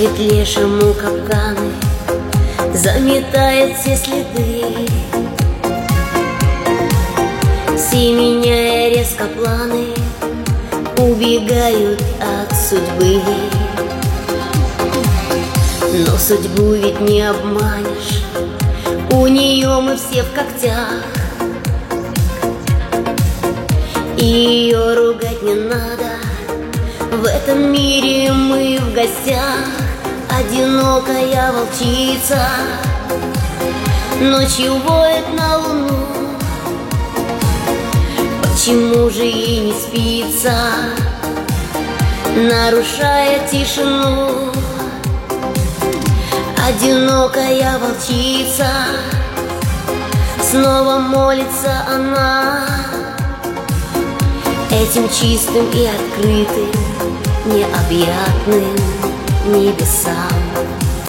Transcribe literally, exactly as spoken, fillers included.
ставит лешему капканы, заметает все следы, семеняя резко планы, убегают от судьбы. Но судьбу ведь не обманешь, у нее мы все в когтях, и ее ругать не надо. В этом мире мы в гостях, одинокая волчица ночью воет на луну. Почему же ей не спится, нарушая тишину? Одинокая волчица, снова молится она этим чистым и открытым, необъятным небесам.